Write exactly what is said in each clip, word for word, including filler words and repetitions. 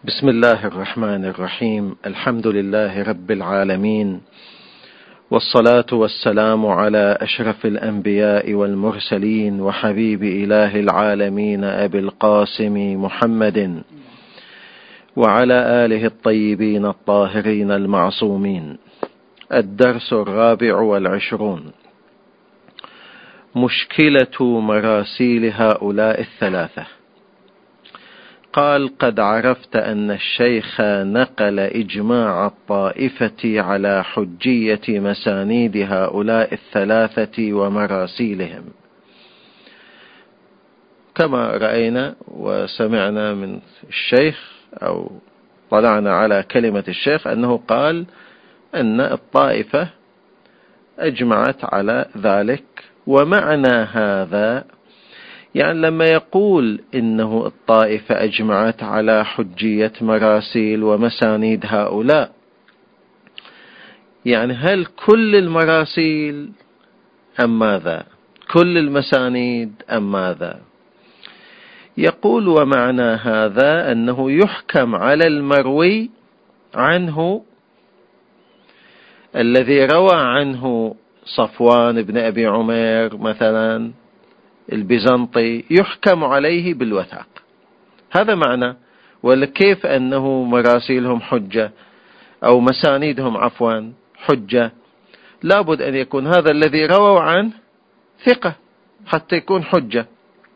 بسم الله الرحمن الرحيم. الحمد لله رب العالمين، والصلاة والسلام على أشرف الأنبياء والمرسلين وحبيب إله العالمين أبي القاسم محمد وعلى آله الطيبين الطاهرين المعصومين. الدرس الرابع والعشرون: مشكلة مراسيل هؤلاء الثلاثة. قال: قد عرفت أن الشيخ نقل إجماع الطائفة على حجية مسانيد هؤلاء الثلاثة ومراسيلهم، كما رأينا وسمعنا من الشيخ أو طلعنا على كلمة الشيخ أنه قال أن الطائفة أجمعت على ذلك. ومعنى هذا يعني لما يقول إنه الطائفة أجمعت على حجية مراسيل ومسانيد هؤلاء، يعني هل كل المراسيل أم ماذا؟ كل المسانيد أم ماذا؟ يقول: ومعنى هذا أنه يحكم على المروي عنه الذي روى عنه صفوان بن أبي عمير مثلا البيزنطي، يحكم عليه بالوثاق. هذا معنى. ولكيف أنه مراسيلهم حجة أو مسانيدهم عفوا حجة؟ لابد أن يكون هذا الذي رووا عنه ثقة حتى يكون حجة،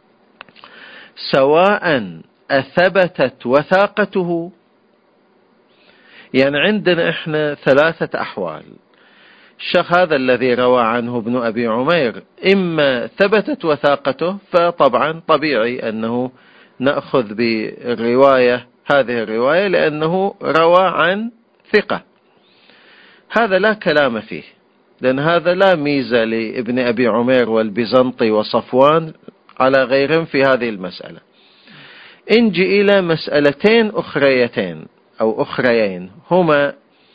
سواء أثبتت وثاقته. يعني عندنا إحنا ثلاثة أحوال. الشيخ هذا الذي روى عنه ابن أبي عمير إما ثبتت وثاقته، فطبعا طبيعي أنه نأخذ بالرواية هذه الرواية لأنه روى عن ثقة، هذا لا كلام فيه، لأن هذا لا ميزة لابن أبي عمير والبيزنطي وصفوان على غيرهم في هذه المسألة. انجي إلى مسألتين أخريتين أو أخريين، هما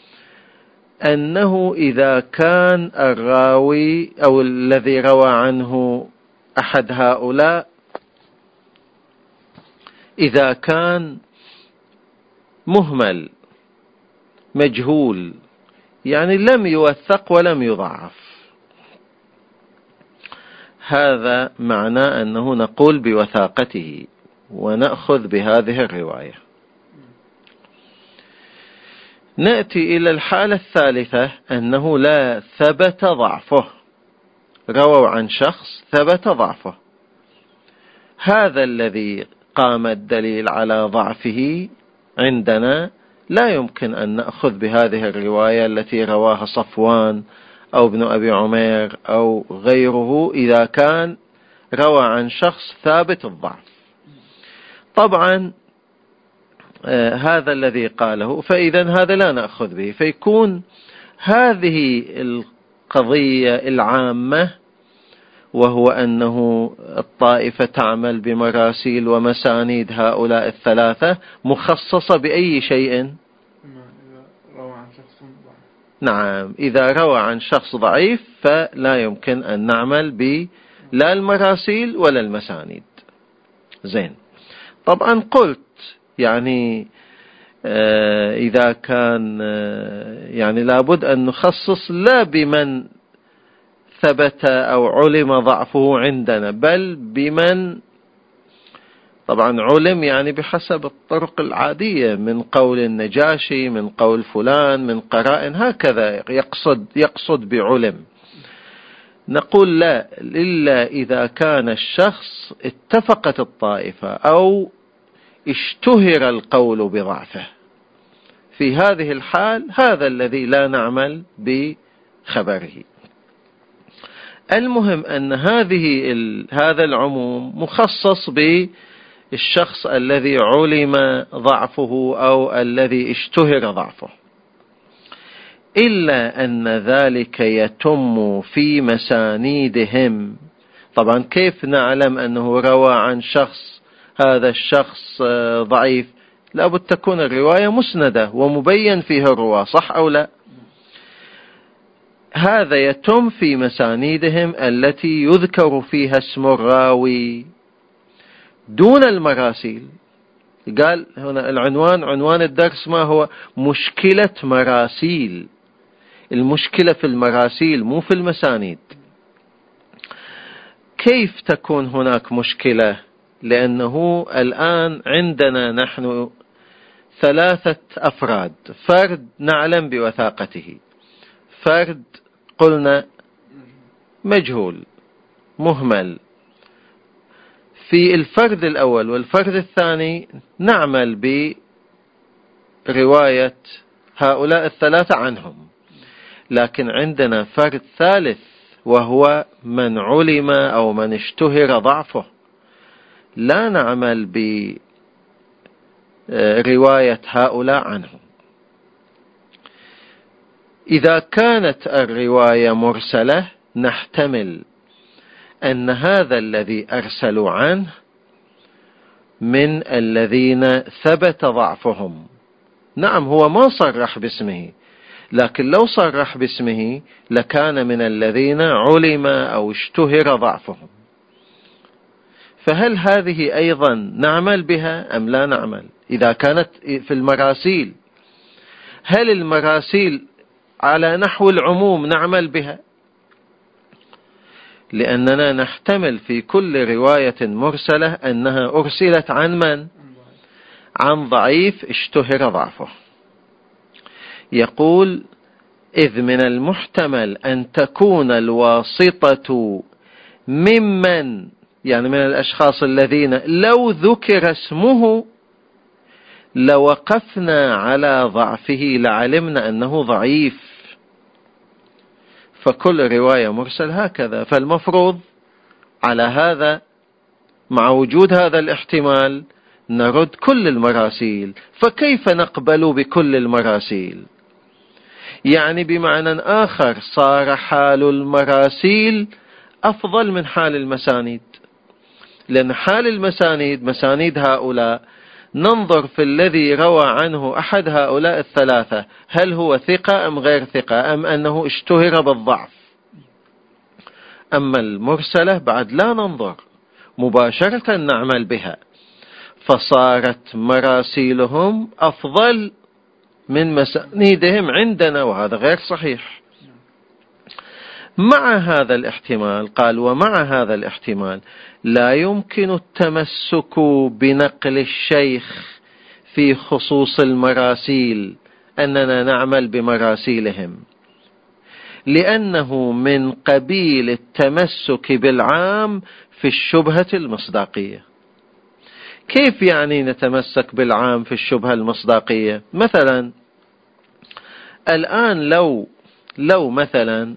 أنه إذا كان الراوي أو الذي روى عنه أحد هؤلاء إذا كان مهمل مجهول، يعني لم يوثق ولم يضعف، هذا معناه أنه نقول بوثاقته ونأخذ بهذه الرواية. نأتي إلى الحالة الثالثة، أنه لا ثبت ضعفه، رووا عن شخص ثبت ضعفه، هذا الذي قام الدليل على ضعفه عندنا لا يمكن أن نأخذ بهذه الرواية التي رواها صفوان أو ابن أبي عمير أو غيره إذا كان روى عن شخص ثابت الضعف. طبعا آه هذا الذي قاله، فإذا هذا لا نأخذ به، فيكون هذه القضية العامة وهو أنه الطائفة تعمل بمراسيل ومسانيد هؤلاء الثلاثة مخصصة بأي شيء؟ نعم، إذا روى عن شخص ضعيف فلا يمكن أن نعمل ب لا المراسيل ولا المسانيد. زين. طبعا قلت يعني آه إذا كان آه يعني لابد أن نخصص لا بمن ثبت أو علم ضعفه عندنا، بل بمن طبعا علم يعني بحسب الطرق العادية، من قول النجاشي، من قول فلان، من قرائن، هكذا يقصد يقصد بعلم. نقول لا، إلا إذا كان الشخص اتفقت الطائفة أو اشتهر القول بضعفه، في هذه الحال هذا الذي لا نعمل بخبره. المهم أن هذه هذا العموم مخصص بالشخص الذي علم ضعفه أو الذي اشتهر ضعفه، إلا أن ذلك يتم في مسانيدهم. طبعا كيف نعلم أنه روى عن شخص هذا الشخص ضعيف؟ لابد تكون الرواية مسندة ومبين فيها الرواة، صح أو لا؟ هذا يتم في مسانيدهم التي يذكر فيها اسم الراوي دون المراسيل. قال هنا العنوان، عنوان الدرس ما هو؟ مشكلة مراسيل. المشكلة في المراسيل مو في المسانيد. كيف تكون هناك مشكلة؟ لأنه الآن عندنا نحن ثلاثة أفراد، فرد نعلم بوثاقته، فرد قلنا مجهول مهمل. في الفرد الأول والفرد الثاني نعمل برواية هؤلاء الثلاثة عنهم، لكن عندنا فرد ثالث وهو من علم أو من اشتهر ضعفه، لا نعمل برواية هؤلاء عنهم. إذا كانت الرواية مرسلة نحتمل أن هذا الذي أرسلوا عنه من الذين ثبت ضعفهم. نعم هو ما صرح باسمه، لكن لو صرح باسمه لكان من الذين علم أو اشتهر ضعفهم. فهل هذه أيضا نعمل بها أم لا نعمل؟ إذا كانت في المراسيل، هل المراسيل على نحو العموم نعمل بها؟ لأننا نحتمل في كل رواية مرسلة أنها أرسلت عن من؟ عن ضعيف اشتهر ضعفه. يقول إذ من المحتمل أن تكون الواسطة ممن، يعني من الأشخاص الذين لو ذكر اسمه لوقفنا على ضعفه لعلمنا أنه ضعيف. فكل رواية مرسل هكذا. فالمفروض على هذا، مع وجود هذا الاحتمال، نرد كل المراسيل. فكيف نقبل بكل المراسيل؟ يعني بمعنى آخر صار حال المراسيل أفضل من حال المسانيد، لأن حال المسانيد، مسانيد هؤلاء، ننظر في الذي روى عنه أحد هؤلاء الثلاثة هل هو ثقة أم غير ثقة، أم أنه اشتهر بالضعف. أما المرسلة بعد لا ننظر، مباشرة نعمل بها، فصارت مراسيلهم أفضل من مسانيدهم عندنا، وهذا غير صحيح. مع هذا الاحتمال، قال ومع هذا الاحتمال لا يمكن التمسك بنقل الشيخ في خصوص المراسيل، أننا نعمل بمراسيلهم، لأنه من قبيل التمسك بالعام في الشبهة المصداقية. كيف يعني نتمسك بالعام في الشبهة المصداقية؟ مثلا الآن لو لو مثلا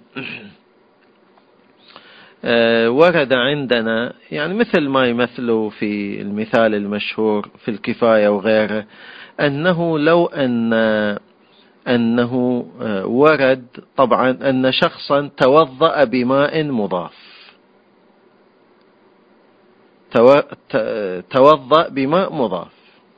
ورد عندنا، يعني مثل ما يمثلوا في المثال المشهور في الكفاية وغيره، أنه لو أن أنه ورد طبعا أن شخصا توضأ بماء مضاف، توضأ بماء مضاف،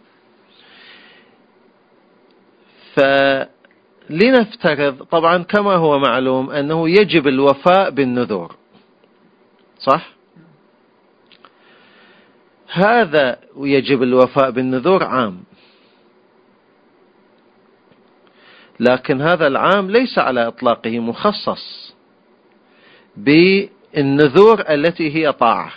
فلنفترض طبعا كما هو معلوم أنه يجب الوفاء بالنذور، صح؟ هذا يجب الوفاء بالنذور عام، لكن هذا العام ليس على إطلاقه مخصص بالنذور التي هي طاعة.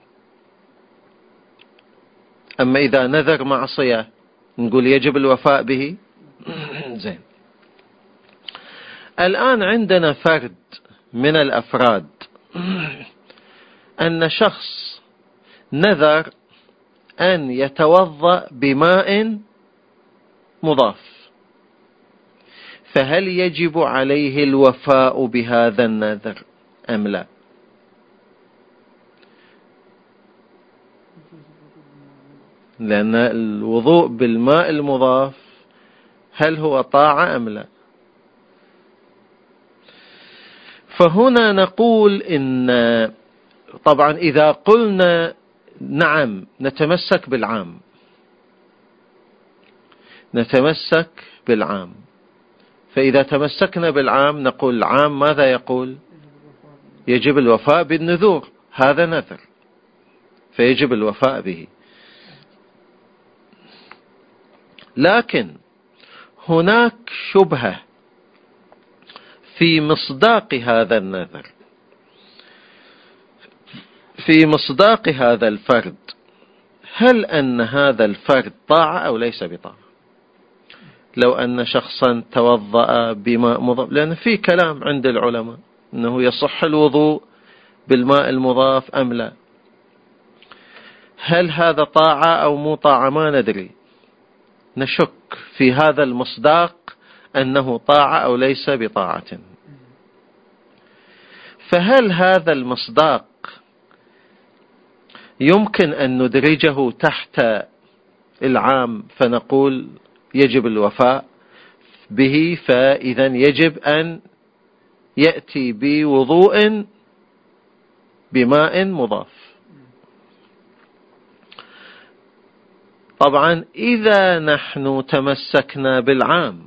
أما إذا نذر معصية نقول يجب الوفاء به. زين. الآن عندنا فرد من الأفراد أن شخص نذر أن يتوضأ بماء مضاف، فهل يجب عليه الوفاء بهذا النذر أم لا؟ لأن الوضوء بالماء المضاف هل هو طاعة أم لا؟ فهنا نقول إن طبعا إذا قلنا نعم نتمسك بالعام، نتمسك بالعام، فإذا تمسكنا بالعام نقول العام ماذا يقول؟ يجب الوفاء بالنذور، هذا نذر فيجب الوفاء به. لكن هناك شبهة في مصداق هذا النذر، في مصداق هذا الفرد. هل أن هذا الفرد طاعة أو ليس بطاعة؟ لو أن شخصا توضأ بماء مضاف، لأن في كلام عند العلماء أنه يصح الوضوء بالماء المضاف أم لا، هل هذا طاعة أو مو طاعة؟ ما ندري، نشك في هذا المصداق أنه طاعة أو ليس بطاعة. فهل هذا المصداق يمكن أن ندرجه تحت العام فنقول يجب الوفاء به، فإذا يجب أن يأتي بوضوء بماء مضاف؟ طبعا إذا نحن تمسكنا بالعام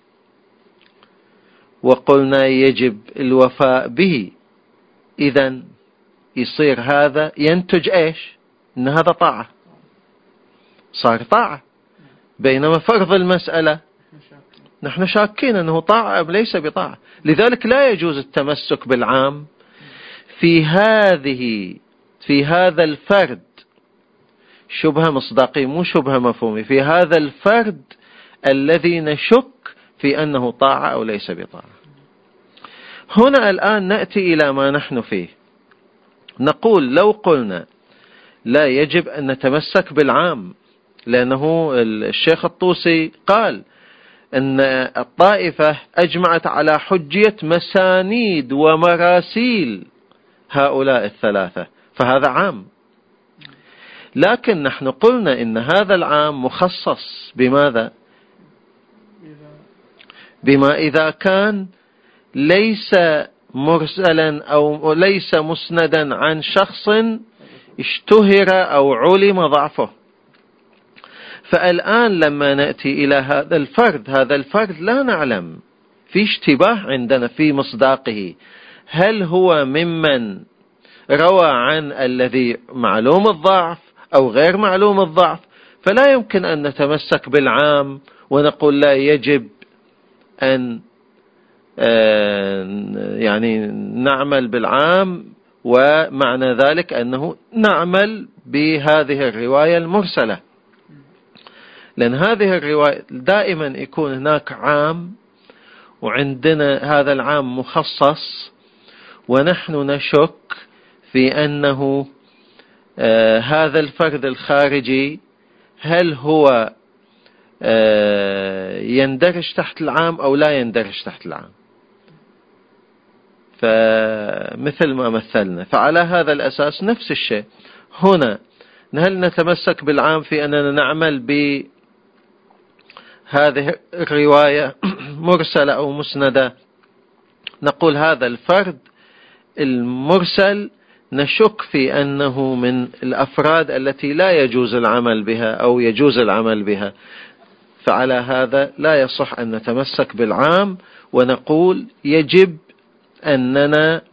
وقلنا يجب الوفاء به، إذن يصير هذا ينتج إيش؟ إن هذا طاعة، صار طاعة. بينما فرض المسألة نحن شاكين أنه طاعة أم ليس بطاعة. لذلك لا يجوز التمسك بالعام في هذه في هذا الفرد، شبهة مصداقية مو شبهة مفهومية، في هذا الفرد الذي نشك في أنه طاعة أو ليس بطاعة. هنا الآن نأتي إلى ما نحن فيه، نقول لو قلنا لا يجب أن نتمسك بالعام، لأنه الشيخ الطوسي قال أن الطائفة أجمعت على حجية مسانيد ومراسيل هؤلاء الثلاثة، فهذا عام. لكن نحن قلنا إن هذا العام مخصص بماذا؟ بما إذا كان ليس مرسلا أو ليس مسندا عن شخص اشتهر أو علم ضعفه. فالآن لما نأتي إلى هذا الفرد، هذا الفرد لا نعلم، في اشتباه عندنا في مصداقه، هل هو ممن روى عن الذي معلوم الضعف أو غير معلوم الضعف؟ فلا يمكن أن نتمسك بالعام ونقول لا يجب أن يعني نعمل بالعام، ومعنى ذلك أنه نعمل بهذه الرواية المرسلة. لأن هذه الرواية دائما يكون هناك عام وعندنا هذا العام مخصص، ونحن نشك في أنه آه هذا الفرد الخارجي هل هو آه يندرج تحت العام أو لا يندرج تحت العام. فمثل ما مثلنا، فعلى هذا الأساس نفس الشيء هنا، هل نتمسك بالعام في أننا نعمل بهذه الرواية مرسلة أو مسندة؟ نقول هذا الفرد المرسل نشك في أنه من الأفراد التي لا يجوز العمل بها أو يجوز العمل بها، فعلى هذا لا يصح أن نتمسك بالعام ونقول يجب أننا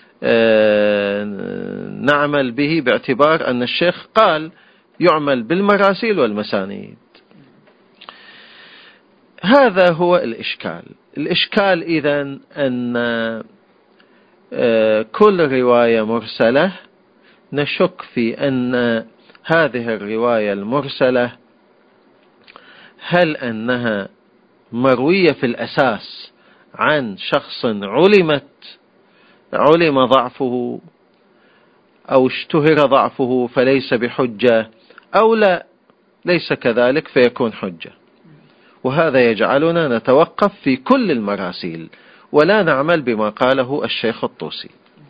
نعمل به، باعتبار أن الشيخ قال يعمل بالمراسيل والمسانيد. هذا هو الإشكال. الإشكال إذن أن كل رواية مرسلة نشك في أن هذه الرواية المرسلة هل أنها مروية في الأساس عن شخص علمت علم ضعفه أو اشتهر ضعفه فليس بحجة، أو لا ليس كذلك فيكون حجة. وهذا يجعلنا نتوقف في كل المراسيل ولا نعمل بما قاله الشيخ الطوسي.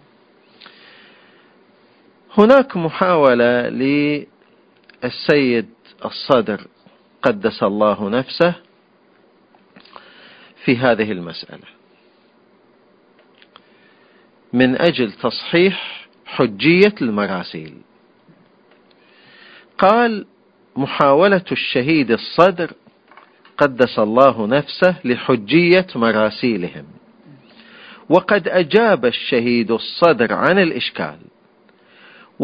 هناك محاولة للسيد الصدر قدس الله نفسه في هذه المسألة من أجل تصحيح حجية المراسيل. قال: محاولة الشهيد الصدر قدس الله نفسه لحجية مراسيلهم. وقد أجاب الشهيد الصدر عن الإشكال،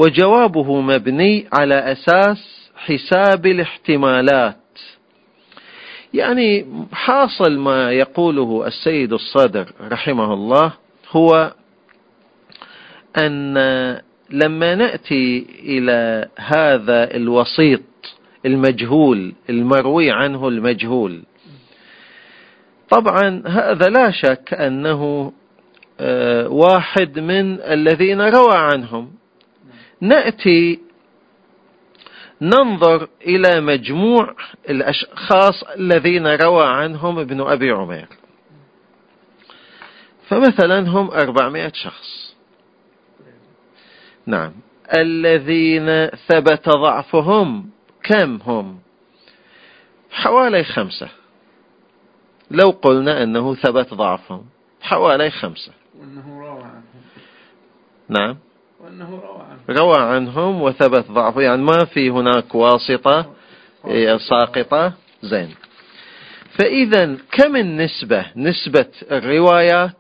وجوابه مبني على أساس حساب الاحتمالات يعني حاصل ما يقوله السيد الصدر رحمه الله هو أن لما نأتي إلى هذا الوسيط المجهول المروي عنه المجهول، طبعا هذا لا شك أنه واحد من الذين روى عنهم. نأتي ننظر إلى مجموع الأشخاص الذين روى عنهم ابن أبي عمير، فمثلا هم أربعمائة شخص. نعم. الذين ثبت ضعفهم كم هم؟ حوالي خمسة. لو قلنا أنه ثبت ضعفهم حوالي خمسة. وأنه روى عنهم. نعم. وأنه روى عنهم. روى عنهم وثبت ضعفه، يعني ما في هناك واسطة ساقطة. زين. فإذا كم النسبة؟ نسبة الروايات،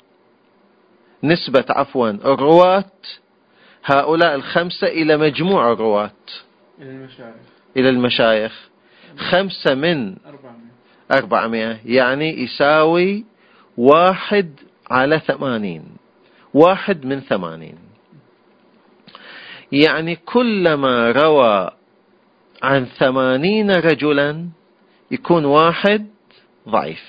نسبة عفوا الرواة هؤلاء الخمسة إلى مجموع الرواة إلى المشايخ إلى المشايخ خمسة من أربعمائة، يعني يساوي واحد على ثمانين، واحد من ثمانين. يعني كلما روى عن ثمانين رجلا يكون واحد ضعيف.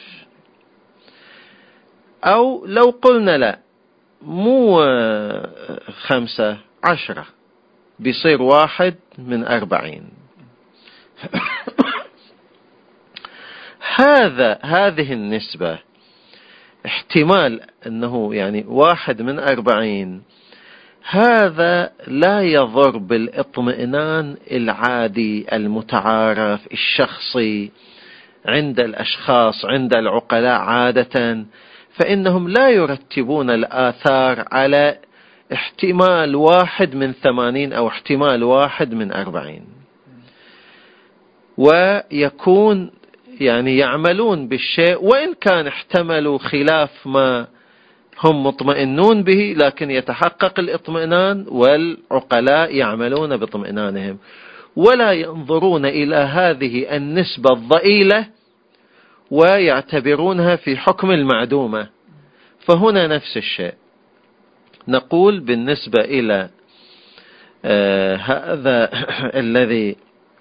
أو لو قلنا لا، مو خمسة، عشرة، بيصير واحد من أربعين. هذا هذه النسبة احتمال أنه يعني واحد من أربعين، هذا لا يضر بالاطمئنان العادي المتعارف الشخصي عند الأشخاص، عند العقلاء عادة، فإنهم لا يرتبون الآثار على احتمال واحد من ثمانين أو احتمال واحد من أربعين، ويكون يعني يعملون بالشيء وإن كان احتملوا خلاف ما هم مطمئنون به، لكن يتحقق الاطمئنان والعقلاء يعملون باطمئنانهم، ولا ينظرون إلى هذه النسبة الضئيلة ويعتبرونها في حكم المعدومة. فهنا نفس الشيء نقول بالنسبة إلى آه هذا الذي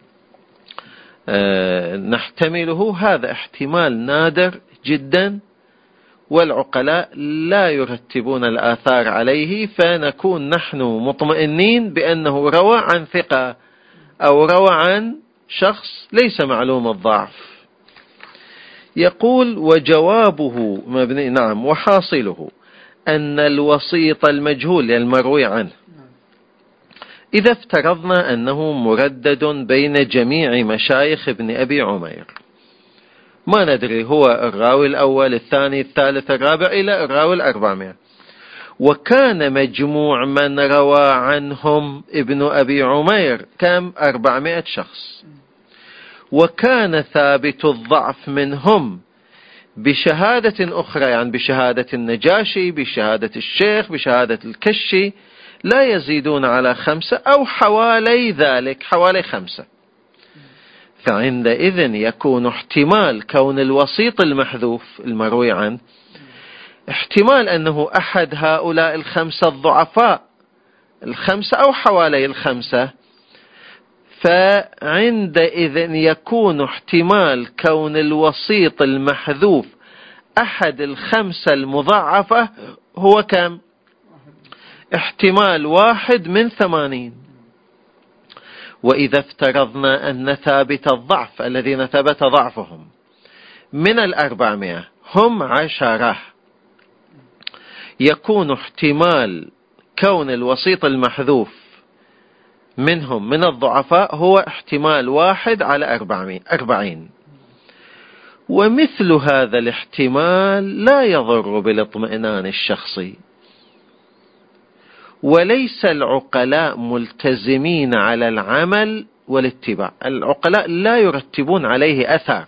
آه نحتمله، هذا احتمال نادر جدا، والعقلاء لا يرتبون الآثار عليه، فنكون نحن مطمئنين بأنه روى عن ثقة أو روى عن شخص ليس معلوم الضعف. يقول وجوابه مبني. نعم. وحاصله أن الوسيط المجهول المروي عنه، إذا افترضنا أنه مردد بين جميع مشايخ ابن أبي عمير، ما ندري هو الراوي الأول الثاني الثالث الرابع إلى الراوي الأربعمائة، وكان مجموع من روى عنهم ابن أبي عمير كم؟ أربعمائة شخص، وكان ثابت الضعف منهم بشهادة أخرى، يعني بشهادة النجاشي، بشهادة الشيخ، بشهادة الكشي، لا يزيدون على خمسة أو حوالي ذلك، حوالي خمسة. فعندئذ يكون احتمال كون الوسيط المحذوف المروي عنه احتمال أنه أحد هؤلاء الخمسة الضعفاء، الخمسة أو حوالي الخمسة. فعندئذ يكون احتمال كون الوسيط المحذوف أحد الخمسة المضاعفة هو كم؟ احتمال واحد من ثمانين. وإذا افترضنا أن ثابت الضعف الذين ثبت ضعفهم من الأربعمائة هم عشرة، يكون احتمال كون الوسيط المحذوف منهم من الضعفاء هو احتمال واحد على أربعين. ومثل هذا الاحتمال لا يضر بالاطمئنان الشخصي، وليس العقلاء ملتزمين على العمل والاتباع. العقلاء لا يرتبون عليه أثر،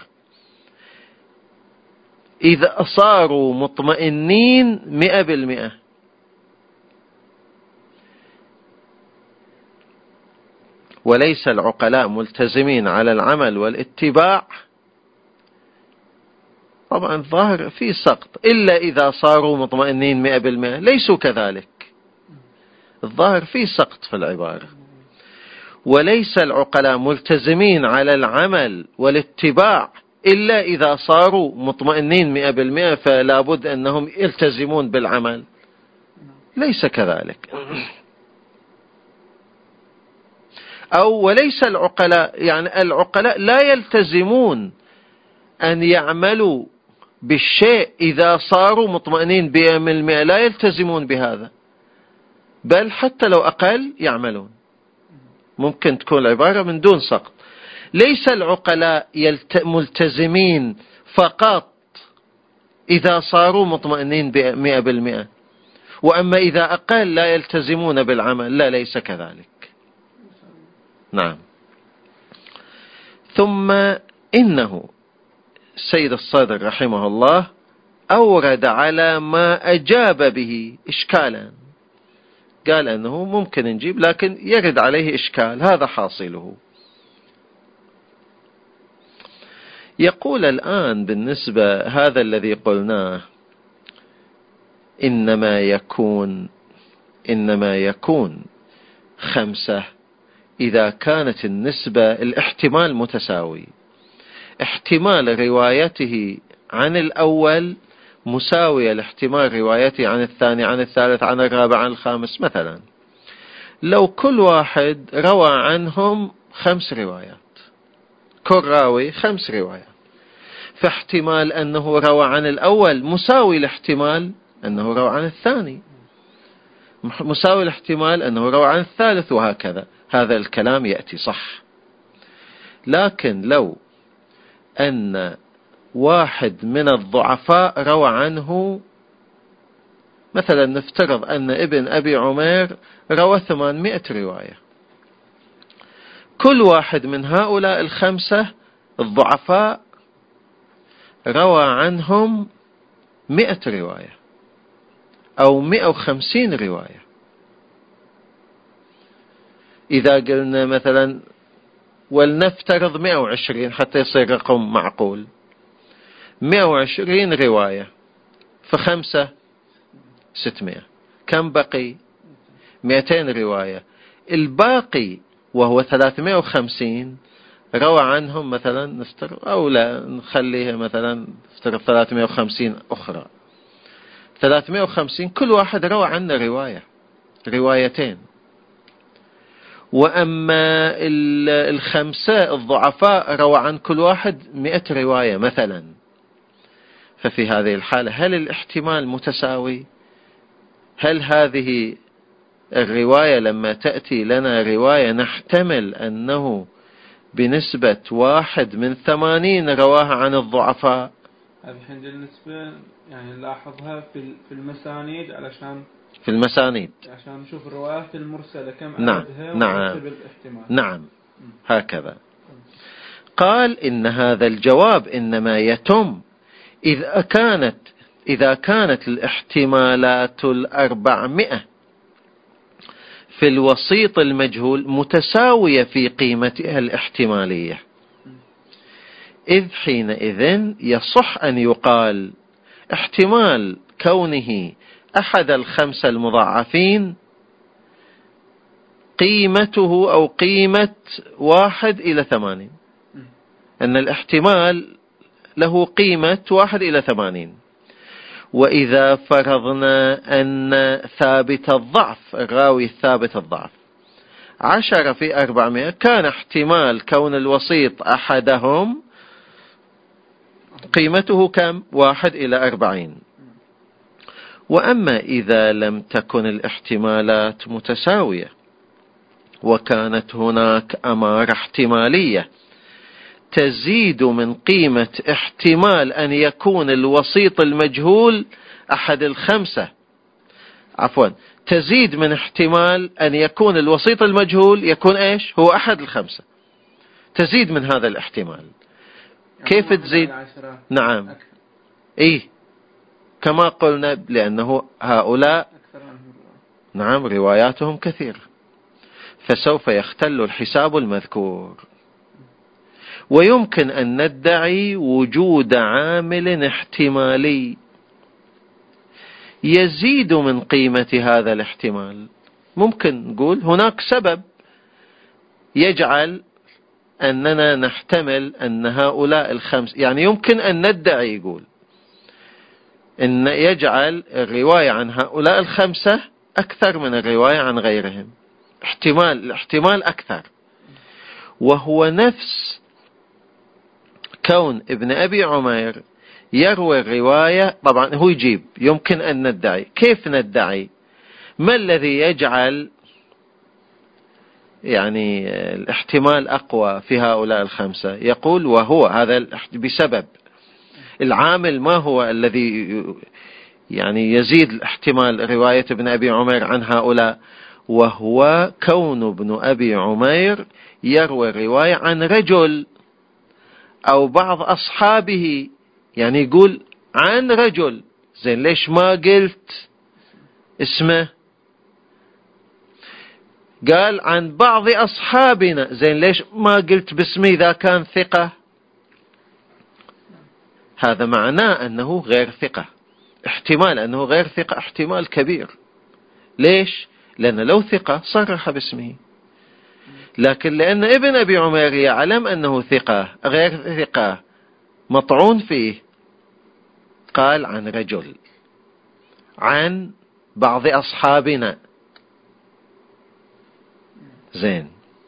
إذا صاروا مطمئنين مئة بالمئة. وليس العقلاء ملتزمين على العمل والاتباع طبعا الظاهر في سقط، إلا إذا صاروا مطمئنين مئة بالمئة، ليسوا كذلك. الظاهر في سقط في العبارة. وليس العقلاء ملتزمين على العمل والاتباع إلا إذا صاروا مطمئنين مئة بالمئة، فلا بد أنهم يلتزمون بالعمل. ليس كذلك. أو وليس العقلاء، يعني العقلاء لا يلتزمون أن يعملوا بالشيء إذا صاروا مطمئنين مئة بالمئة، لا يلتزمون بهذا، بل حتى لو أقل يعملون. ممكن تكون العبارة من دون سقط. ليس العقلاء ملتزمين فقط إذا صاروا مطمئنين مئة بالمئة، وأما إذا أقل لا يلتزمون بالعمل. لا، ليس كذلك. نعم. ثم إنه السيد الصدر رحمه الله أورد على ما أجاب به إشكالا، قال أنه ممكن نجيب لكن يرد عليه إشكال، هذا حاصله. يقول الآن بالنسبة هذا الذي قلناه إنما يكون إنما يكون خمسة إذا كانت النسبة الاحتمال متساوي، احتمال روايته عن الأول مساوية لاحتمال روايته عن الثاني عن الثالث عن الرابع عن الخامس. مثلا لو كل واحد روى عنهم خمس روايات، كل راوي خمس روايات، فاحتمال أنه روى عن الأول مساوي لاحتمال أنه روى عن الثاني، مساوي لاحتمال أنه روى عن الثالث، وهكذا. هذا الكلام يأتي صح. لكن لو أن واحد من الضعفاء روى عنه، مثلا نفترض أن ابن أبي عمير روى ثمانمائة رواية، كل واحد من هؤلاء الخمسة الضعفاء روى عنهم مئة رواية أو مئة وخمسين رواية. إذا قلنا مثلا ولنفترض مئة وعشرين حتى يصير رقم معقول، مئة وعشرين رواية فخمسة ستمائة، كم بقي؟ مئتين رواية. الباقي وهو ثلاثمائة وخمسين روى عنهم مثلا نفترض، أو لا نخليها مثلا نفترض ثلاثمائة وخمسين أخرى، ثلاثمائة وخمسين كل واحد روى عنه رواية روايتين. وأما الخمسة الضعفاء روى عن كل واحد مئة رواية مثلا، ففي هذه الحالة هل الاحتمال متساوي؟ هل هذه الرواية لما تأتي لنا رواية نحتمل أنه بنسبة واحد من ثمانين رواها عن الضعفاء؟ هذه عند النسبة يعني نلاحظها في في المسانيد، علشان في المسانيد عشان نشوف الروايات المرسلة كم نعم عددها نعم الاحتمال. نعم هكذا. قال إن هذا الجواب إنما يتم إذا كانت إذا كانت الاحتمالات الأربعمائة في الوسيط المجهول متساوية في قيمتها الاحتمالية، إذ حينئذ يصح أن يقال احتمال كونه أحد الخمسة المضاعفين قيمته أو قيمة واحد إلى ثمانين، أن الاحتمال له قيمة واحد إلى ثمانين. وإذا فرضنا أن ثابت الضعف الراوي ثابت الضعف عشرة في أربعمائة، كان احتمال كون الوسيط أحدهم قيمته كم؟ واحد إلى أربعين. وأما إذا لم تكن الاحتمالات متساوية وكانت هناك أمارة احتمالية تزيد من قيمة احتمال أن يكون الوسيط المجهول أحد الخمسة، عفوا تزيد من احتمال أن يكون الوسيط المجهول يكون إيش؟ هو أحد الخمسة، تزيد من هذا الاحتمال. كيف تزيد؟ نعم إيه كما قلنا، لأنه هؤلاء نعم رواياتهم كثير، فسوف يختل الحساب المذكور. ويمكن أن ندعي وجود عامل احتمالي يزيد من قيمة هذا الاحتمال. ممكن نقول هناك سبب يجعل أننا نحتمل أن هؤلاء الخمس، يعني يمكن أن ندعي يقول أن يجعل الرواية عن هؤلاء الخمسة أكثر من الرواية عن غيرهم، احتمال الاحتمال أكثر، وهو نفس كون ابن أبي عمير يروي الرواية. طبعا هو يجيب يمكن أن ندعي، كيف ندعي؟ ما الذي يجعل يعني الاحتمال أقوى في هؤلاء الخمسة؟ يقول وهو هذا بسبب العامل. ما هو الذي يعني يزيد الاحتمال رواية ابن أبي عمير عن هؤلاء؟ وهو كون ابن أبي عمير يروي رواية عن رجل أو بعض أصحابه، يعني يقول عن رجل. زين ليش ما قلت اسمه؟ قال عن بعض أصحابنا. زين ليش ما قلت باسمه إذا كان ثقة؟ هذا معناه أنه غير ثقة. احتمال أنه غير ثقة احتمال كبير. ليش؟ لأن لو ثقة صرح باسمه، لكن لأن ابن أبي عمير يعلم أنه ثقة غير ثقة مطعون فيه، قال عن رجل عن بعض أصحابنا. زين.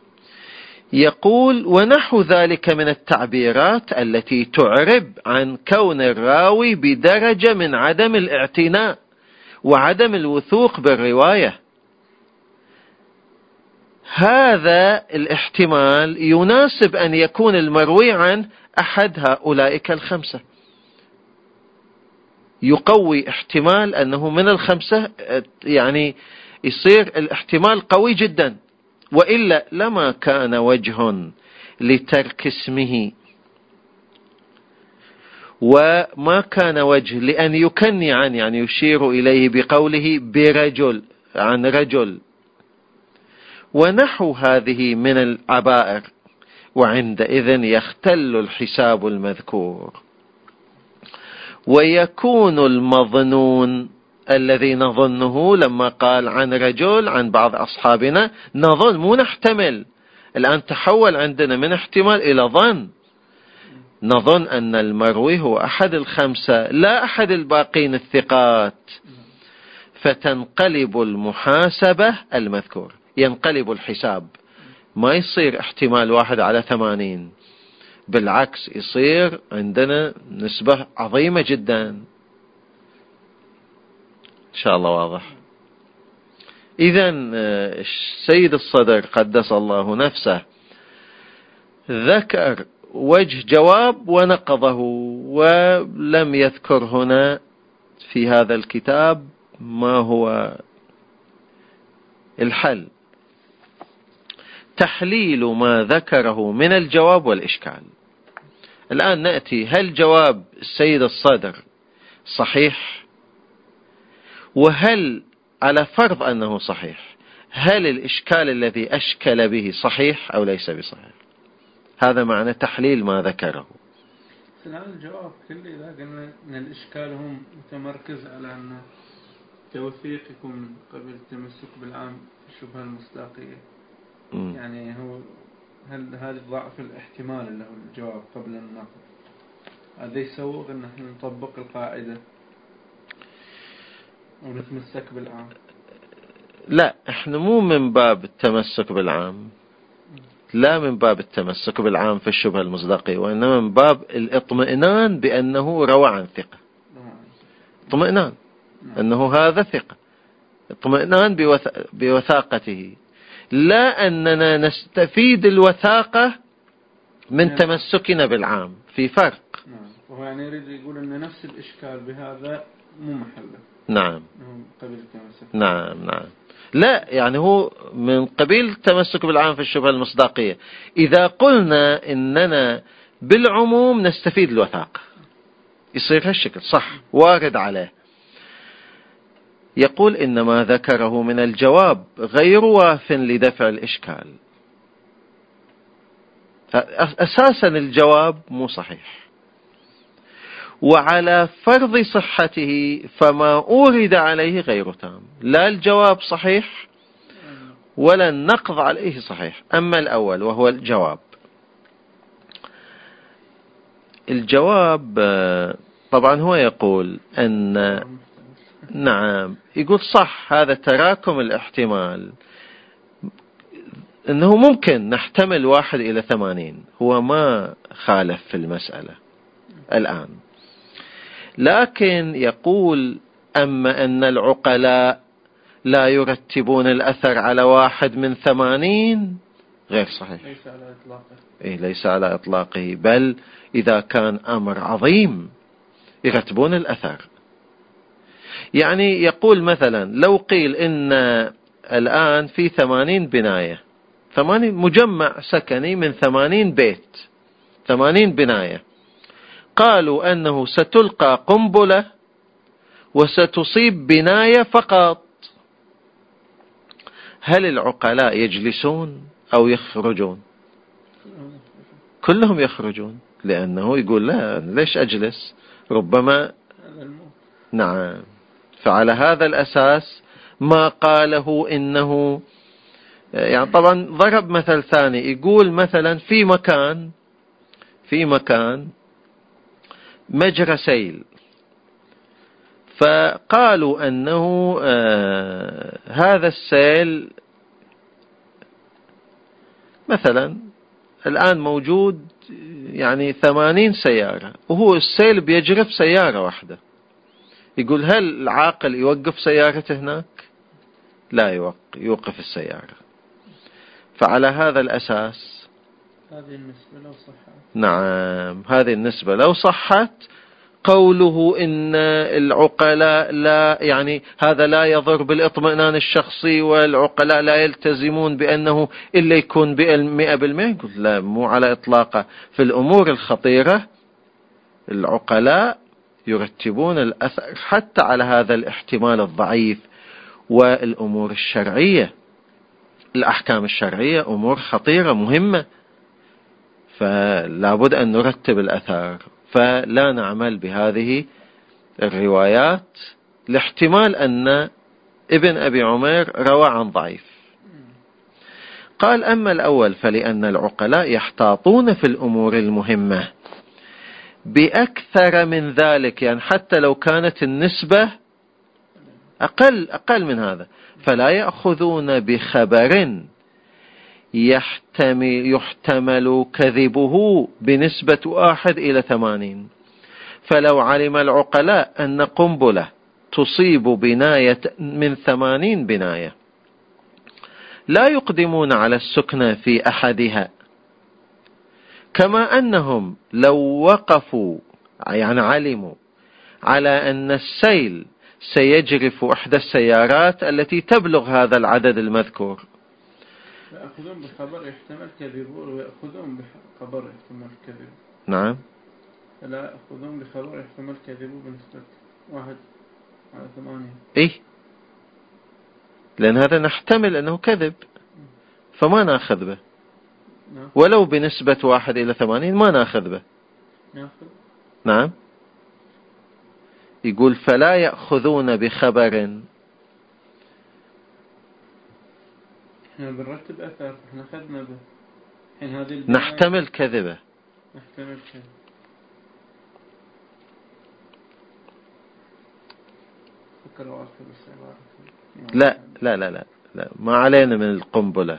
يقول ونحو ذلك من التعبيرات التي تعرب عن كون الراوي بدرجة من عدم الاعتناء وعدم الوثوق بالرواية. هذا الاحتمال يناسب أن يكون المروي عن أحد هؤلاء الخمسة، يقوي احتمال أنه من الخمسة، يعني يصير الاحتمال قوي جدا. وإلا لما كان وجه لترك اسمه، وما كان وجه لأن يكني عن، يعني يشير إليه بقوله برجل عن رجل ونحو هذه من العبائر، وعندئذ يختل الحساب المذكور، ويكون المظنون الذي نظنه لما قال عن رجل عن بعض أصحابنا، نظن مو نحتمل. الآن تحول عندنا من احتمال إلى ظن، نظن أن المروي هو أحد الخمسة لا أحد الباقين الثقات، فتنقلب المحاسبة المذكور، ينقلب الحساب، ما يصير احتمال واحد على ثمانين، بالعكس يصير عندنا نسبة عظيمة جدا. إن شاء الله واضح. إذن السيد الصدر قدس الله نفسه ذكر وجه جواب ونقضه، ولم يذكر هنا في هذا الكتاب ما هو الحل، تحليل ما ذكره من الجواب والإشكال. الآن نأتي، هل جواب السيد الصدر صحيح؟ وهل على فرض أنه صحيح، هل الإشكال الذي أشكل به صحيح أو ليس بصحيح؟ هذا معنى تحليل ما ذكره. الآن الجواب كله إذا قلنا أن الإشكال هم متمركز على أن توثيق يكون قبل التمسك بالعام الشبهة المصداقية. م. يعني هو هل هذا ضعف الاحتمال اللي هو الجواب قبل النقد هذا يسوغ أن احنا نطبق القاعدة ونتمسك بالعام؟ لا، احنا مو من باب التمسك بالعام، لا من باب التمسك بالعام في الشبهة المصداقية، وإنما من باب الاطمئنان بأنه روى عن ثقة. اطمئنان أنه هذا ثقة، اطمئنان بوثاقته، لا أننا نستفيد الوثاقة من تمسكنا بالعام، في فرق. وهو يعني يريد يقول أن نفس الإشكال بهذا مو محله. نعم. قبل التمسك. نعم نعم. لا، يعني هو من قبيل التمسك بالعام في الشبهة المصداقية. إذا قلنا إننا بالعموم نستفيد الوثاقة يصير هالشكل صح، وارد عليه. يقول إنما ذكره من الجواب غير واف لدفع الإشكال. أساسا الجواب مو صحيح. وعلى فرض صحته فما أورد عليه غير تام، لا الجواب صحيح ولا النقض عليه صحيح. أما الأول وهو الجواب، الجواب طبعا هو يقول أن نعم، يقول صح هذا تراكم الاحتمال، أنه ممكن نحتمل واحد إلى ثمانين، هو ما خالف في المسألة الآن، لكن يقول أما أن العقلاء لا يرتبون الأثر على واحد من ثمانين غير صحيح، ليس على إطلاقه. إيه ليس على إطلاقه، بل إذا كان أمر عظيم يرتبون الأثر. يعني يقول مثلا لو قيل إن الآن في ثمانين بناية، ثمانين مجمع سكني من ثمانين بيت، ثمانين بناية، قالوا أنه ستلقى قنبلة وستصيب بناية فقط، هل العقلاء يجلسون أو يخرجون؟ كلهم يخرجون، لأنه يقول لا ليش أجلس، ربما نعم. فعلى هذا الأساس ما قاله إنه، يعني طبعا ضرب مثل ثاني، يقول مثلا في مكان في مكان مجرى سيل، فقالوا أنه آه هذا السيل مثلا الآن موجود يعني ثمانين سيارة، وهو السيل بيجرف سيارة واحدة، يقول هل العاقل يوقف سيارته هناك؟ لا يوقف السيارة. فعلى هذا الأساس هذه النسبة لو صحت، نعم هذه النسبة لو صحت، قوله إن العقلاء لا، يعني هذا لا يضر بالاطمئنان الشخصي والعقلاء لا يلتزمون بأنه إلا يكون بمئة بالمئة، يقول لا مو على إطلاقه. في الأمور الخطيرة العقلاء يرتبون الأثر حتى على هذا الاحتمال الضعيف. والأمور الشرعية، الأحكام الشرعية أمور خطيرة مهمة، فلا بد أن نرتب الأثر، فلا نعمل بهذه الروايات لاحتمال أن ابن أبي عمير روى عن ضعيف. قال أما الأول فلأن العقلاء يحتاطون في الأمور المهمة بأكثر من ذلك، يعني حتى لو كانت النسبة أقل أقل من هذا، فلا يأخذون بخبر يحتمل, يحتمل كذبه بنسبة واحد إلى ثمانين. فلو علم العقلاء أن قنبلة تصيب بناية من ثمانين بناية لا يقدمون على السكنى في أحدها، كما أنهم لو وقفوا يعني علموا على أن السيل سيجرف إحدى السيارات التي تبلغ هذا العدد المذكور، يأخذون بخبر يحتمل كذبه ويأخذون بخبر يحتمل كذبه. نعم، لا يأخذون بخبر يحتمل كذبه بنسبة واحد على ثمانية. إيه، لأن هذا نحتمل أنه كذب فما نأخذ به، ولو بنسبة واحد إلى ثمانين ما نأخذ به. نعم، يقول فلا يأخذون بخبر. احنا بنرتب أثر، احنا أخذنا به، حين هذه نحتمل كذبه، نحتمل كذب. لا لا لا لا لا ما علينا من القنبلة.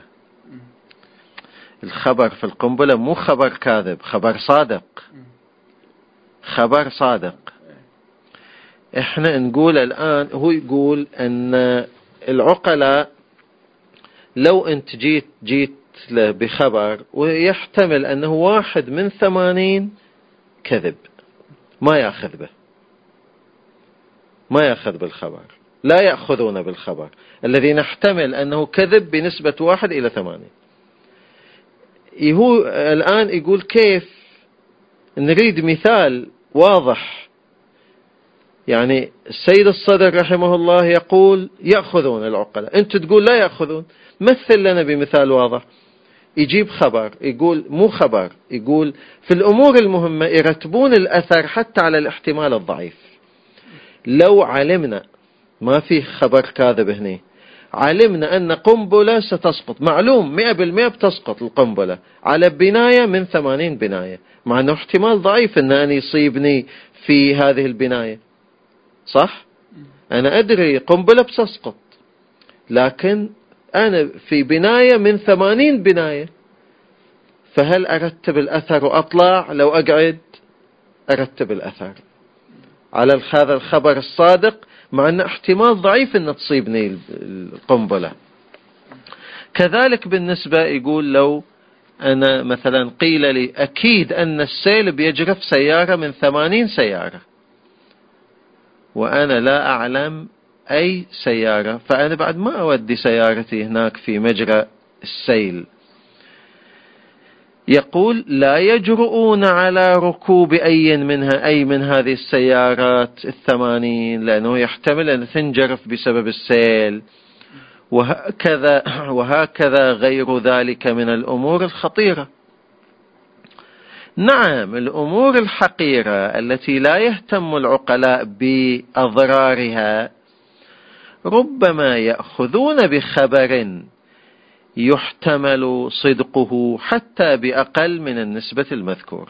الخبر في القنبلة مو خبر كاذب، خبر صادق، خبر صادق. احنا نقول الآن، هو يقول أن العقلاء لو انت جيت جيت له بخبر ويحتمل أنه واحد من ثمانين كذب ما يأخذ به، ما يأخذ بالخبر، لا يأخذون بالخبر الذي نحتمل أنه كذب بنسبة واحد إلى ثمانين. هو الآن يقول كيف، نريد مثال واضح. يعني السيد الصدر رحمه الله يقول يأخذون العقلاء، أنت تقول لا يأخذون، مثل لنا بمثال واضح. يجيب خبر، يقول مو خبر، يقول في الأمور المهمة يرتبون الأثر حتى على الاحتمال الضعيف. لو علمنا ما في خبر كاذب هنا، علمنا أن قنبلة ستسقط، معلوم مئة بالمئة بتسقط القنبلة على بناية من ثمانين بناية، مع أنه احتمال ضعيف أن أن يصيبني في هذه البناية، صح؟ أنا أدري قنبلة بتسقط، لكن أنا في بناية من ثمانين بناية، فهل أرتب الأثر وأطلع؟ لو أقعد أرتب الأثر على هذا الخبر الصادق، مع أن احتمال ضعيف أن تصيبني القنبلة. كذلك بالنسبة، يقول لو أنا مثلا قيل لي أكيد أن السيل بيجرف سيارة من ثمانين سيارة، وأنا لا أعلم أي سيارة، فأنا بعد ما أودي سيارتي هناك في مجرى السيل. يقول لا يجرؤون على ركوب أي منها، أي من هذه السيارات الثمانين، لأنه يحتمل أن تنجرف بسبب السيل، وهكذا وهكذا غير ذلك من الأمور الخطيرة. نعم، الأمور الحقيرة التي لا يهتم العقلاء بأضرارها ربما يأخذون بخبر يحتمل صدقه حتى بأقل من النسبة المذكورة.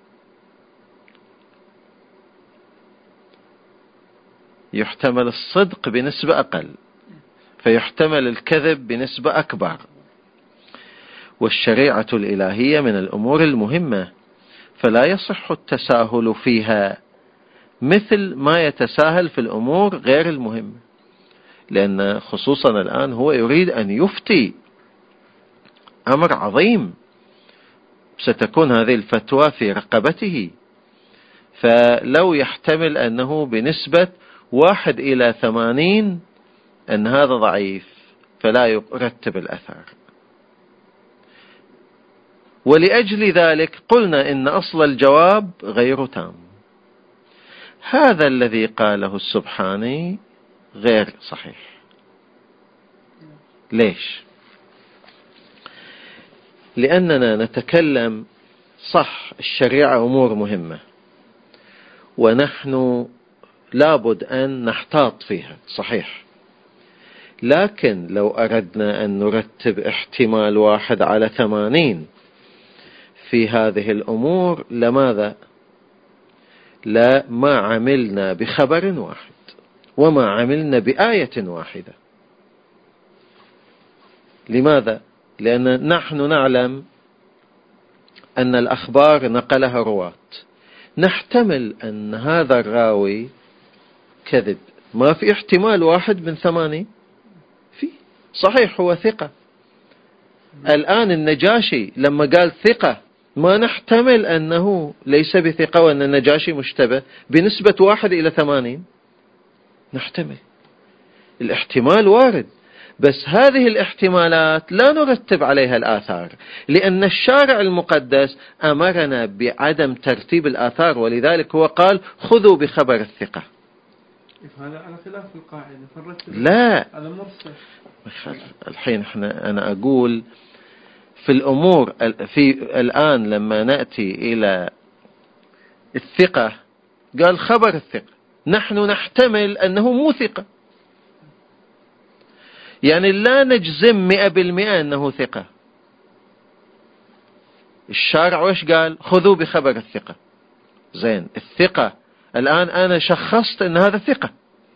يحتمل الصدق بنسبة أقل، فيحتمل الكذب بنسبة أكبر. والشريعة الإلهية من الأمور المهمة، فلا يصح التساهل فيها مثل ما يتساهل في الأمور غير المهمة، لأن خصوصا الآن هو يريد أن يفتي أمر عظيم، ستكون هذه الفتوى في رقبته، فلو يحتمل أنه بنسبة واحد إلى ثمانين أن هذا ضعيف، فلا يرتب الأثر. ولأجل ذلك قلنا إن أصل الجواب غير تام. هذا الذي قاله السبحاني غير صحيح. ليش؟ لأننا نتكلم صح، الشريعة أمور مهمة، ونحن لابد أن نحتاط فيها، صحيح، لكن لو أردنا أن نرتب احتمال واحد على ثمانين في هذه الأمور، لماذا؟ لا، ما عملنا بخبر واحد وما عملنا بآية واحدة. لماذا؟ لأن نحن نعلم أن الأخبار نقلها رواة، نحتمل أن هذا الراوي كذب، ما في احتمال واحد من ثمانين، في صحيح هو ثقة. الآن النجاشي لما قال ثقة، ما نحتمل أنه ليس بثقة وأن النجاشي مشتبه بنسبة واحد إلى ثمانين، نحتمل، الاحتمال وارد، بس هذه الاحتمالات لا نرتب عليها الآثار، لأن الشارع المقدس أمرنا بعدم ترتيب الآثار، ولذلك هو قال خذوا بخبر الثقة. هذا على خلاف القاعدة، لا، هذا مرسل. الحين احنا أنا أقول في الأمور في الآن لما نأتي إلى الثقة، قال خبر الثقة، نحن نحتمل أنه مو ثقة، يعني لا نجزم مئة بالمئة أنه ثقة. الشارع وش قال؟ خذوا بخبر الثقة. زين، الثقة الآن أنا شخصت أن هذا ثقة،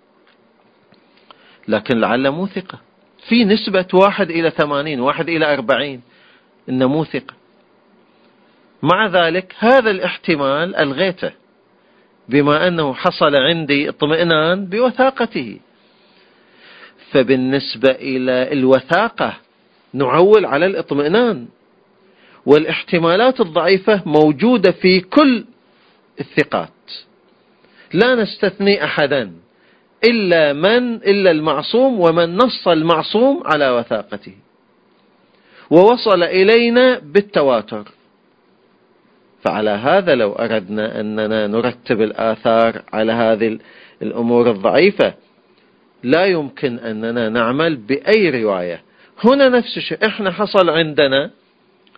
لكن لعل مو ثقة، في نسبة واحد إلى ثمانين، واحد إلى أربعين إنه مو ثقة. مع ذلك هذا الاحتمال ألغيته، بما أنه حصل عندي اطمئنان بوثاقته. فبالنسبة إلى الوثاقة نعول على الاطمئنان، والاحتمالات الضعيفة موجودة في كل الثقات، لا نستثني أحدا إلا من إلا المعصوم، ومن نص المعصوم على وثاقته ووصل إلينا بالتواتر. فعلى هذا لو أردنا أننا نرتب الآثار على هذه الأمور الضعيفة، لا يمكن أننا نعمل بأي رواية. هنا نفس الشيء، إحنا حصل عندنا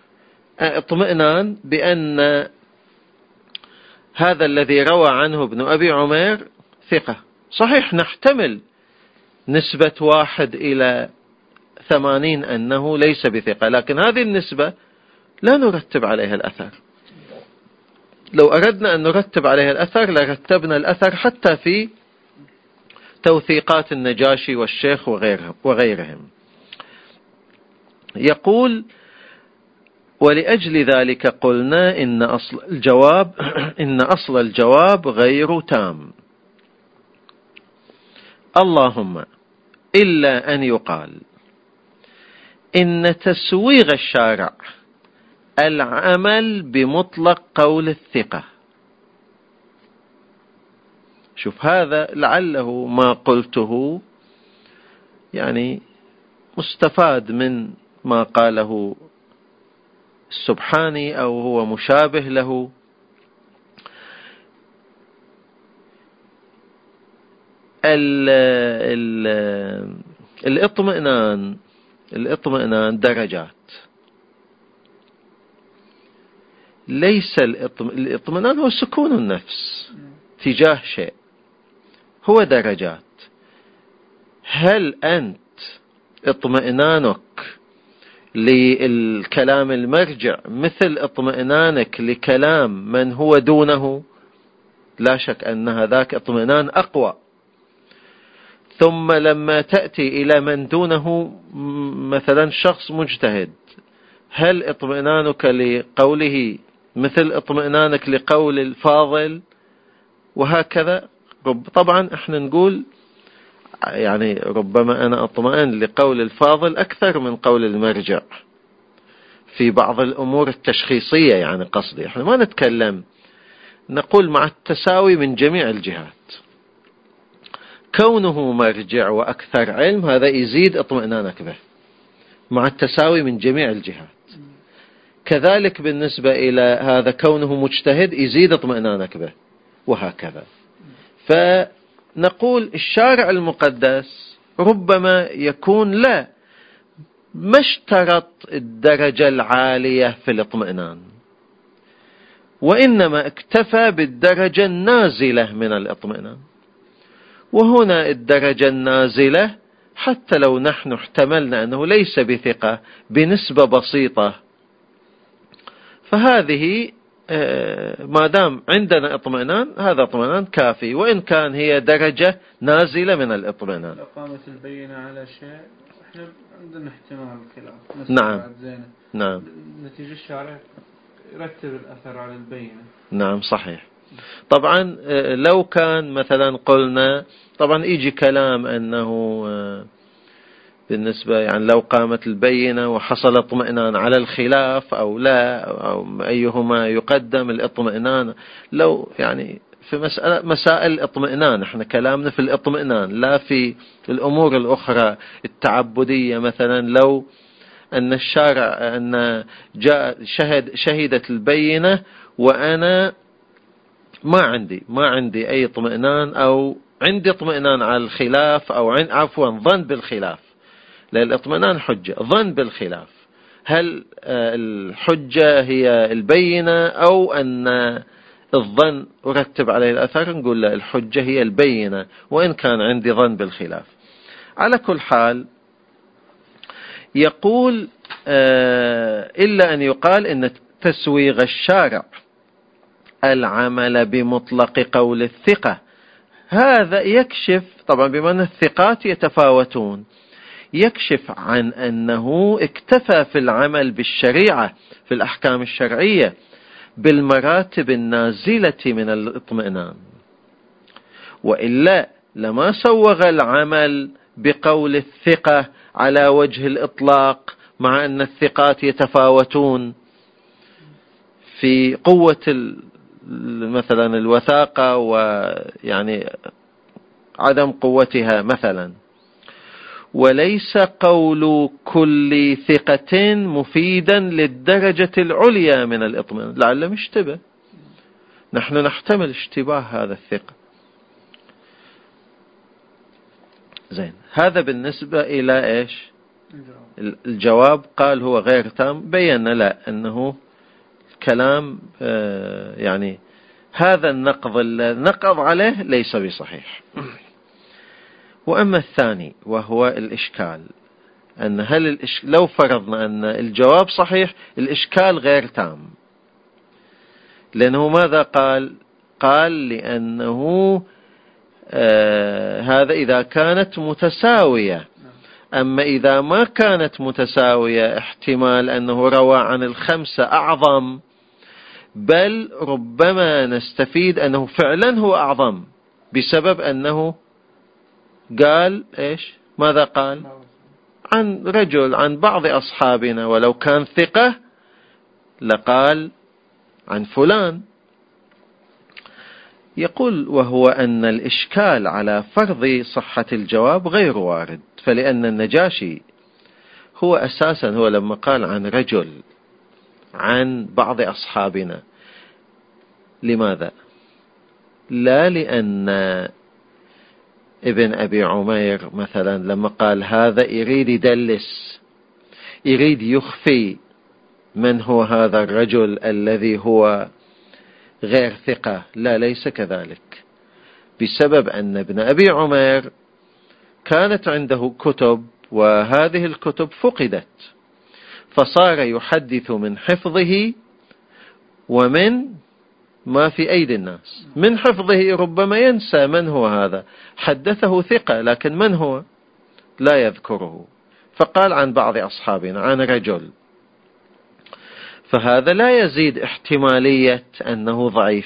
اطمئنان بأن هذا الذي روى عنه ابن أبي عمير ثقة. صحيح نحتمل نسبة واحد إلى ثمانين أنه ليس بثقة، لكن هذه النسبة لا نرتب عليها الأثر. لو أردنا أن نرتب عليها الأثر لرتبنا الأثر حتى في توثيقات النجاشي والشيخ وغيرهم. يقول: ولأجل ذلك قلنا إن أصل الجواب إن أصل الجواب غير تام، اللهم إلا أن يقال إن تسويغ الشارع العمل بمطلق قول الثقة. شوف، هذا لعله ما قلته يعني مستفاد من ما قاله السبحاني أو هو مشابه له. ال ال الاطمئنان الاطمئنان درجات، ليس الاطمئنان هو سكون النفس تجاه شيء، هو درجات. هل أنت اطمئنانك للكلام المرجع مثل اطمئنانك لكلام من هو دونه؟ لا شك أن هذاك اطمئنان أقوى. ثم لما تأتي إلى من دونه، مثلا شخص مجتهد، هل اطمئنانك لقوله مثل اطمئنانك لقول الفاضل؟ وهكذا. طبعا احنا نقول يعني ربما أنا أطمئن لقول الفاضل أكثر من قول المرجع في بعض الأمور التشخيصية، يعني قصدي احنا ما نتكلم، نقول مع التساوي من جميع الجهات. كونه مرجع وأكثر علم هذا يزيد اطمئنانك به مع التساوي من جميع الجهات. كذلك بالنسبة إلى هذا كونه مجتهد يزيد اطمئنانك به، وهكذا. فنقول الشارع المقدس ربما يكون لا ما اشترط الدرجة العالية في الاطمئنان، وإنما اكتفى بالدرجة النازلة من الاطمئنان. وهنا الدرجة النازلة حتى لو نحن احتملنا أنه ليس بثقة بنسبة بسيطة، فهذه ما دام عندنا اطمئنان هذا اطمئنان كافي، وإن كان هي درجة نازلة من الاطمئنان. لو قامت البينة على شيء احنا عندنا احتمال الخلاف. نعم نعم نتيجة الشارع يرتب الأثر على البينة. نعم صحيح. طبعا لو كان مثلا قلنا، طبعا يجي كلام أنه بالنسبة يعني لو قامت البينة وحصل اطمئنان على الخلاف أو لا، أو أيهما يقدم الاطمئنان. لو يعني في مسألة مسائل الاطمئنان، احنا كلامنا في الاطمئنان لا في الأمور الأخرى التعبدية. مثلا لو أن الشارع أن جاء شهد شهدت البينة وأنا ما عندي ما عندي أي اطمئنان، أو عندي اطمئنان على الخلاف، أو عن عفوا ظن بالخلاف، لأن الاطمئنان حجة، ظن بالخلاف. هل الحجة هي البينة أو أن الظن أرتب عليه الأثر؟ نقول لا، الحجة هي البينة وإن كان عندي ظن بالخلاف. على كل حال يقول إلا أن يقال إن تسويغ الشارع العمل بمطلق قول الثقة، هذا يكشف طبعا بما أن الثقات يتفاوتون، يكشف عن أنه اكتفى في العمل بالشريعة في الأحكام الشرعية بالمراتب النازلة من الاطمئنان، وإلا لما سوغ العمل بقول الثقة على وجه الإطلاق، مع أن الثقات يتفاوتون في قوة مثلا الوثاقة ويعني عدم قوتها مثلا. وليس قول كل ثقة مفيدا للدرجة العليا من الاطمئنان، لعله مشتبه، نحن نحتمل اشتباه هذا الثقة. زين، هذا بالنسبة إلى إيش الجواب. قال هو غير تام، بينا لا أنه كلام يعني هذا النقض النقض عليه ليس بصحيح. وأما الثاني وهو الإشكال، أن هل الإش... لو فرضنا أن الجواب صحيح الإشكال غير تام، لأنه ماذا قال؟ قال لأنه آه هذا إذا كانت متساوية، أما إذا ما كانت متساوية احتمال أنه روى عن الخمسة أعظم، بل ربما نستفيد أنه فعلا هو أعظم بسبب أنه قال إيش؟ ماذا قال؟ عن رجل عن بعض أصحابنا، ولو كان ثقة لقال عن فلان. يقول وهو أن الإشكال على فرض صحة الجواب غير وارد، فلأن النجاشي هو أساسا هو لما قال عن رجل عن بعض أصحابنا، لماذا؟ لا لأن ابن أبي عمير مثلا لما قال هذا يريد يدلس، يريد يخفي من هو هذا الرجل الذي هو غير ثقة، لا ليس كذلك، بسبب أن ابن أبي عمير كانت عنده كتب وهذه الكتب فقدت، فصار يحدث من حفظه ومن ما في أيدي الناس. من حفظه ربما ينسى من هو هذا، حدثه ثقة لكن من هو لا يذكره، فقال عن بعض أصحابنا عن رجل، فهذا لا يزيد احتمالية أنه ضعيف.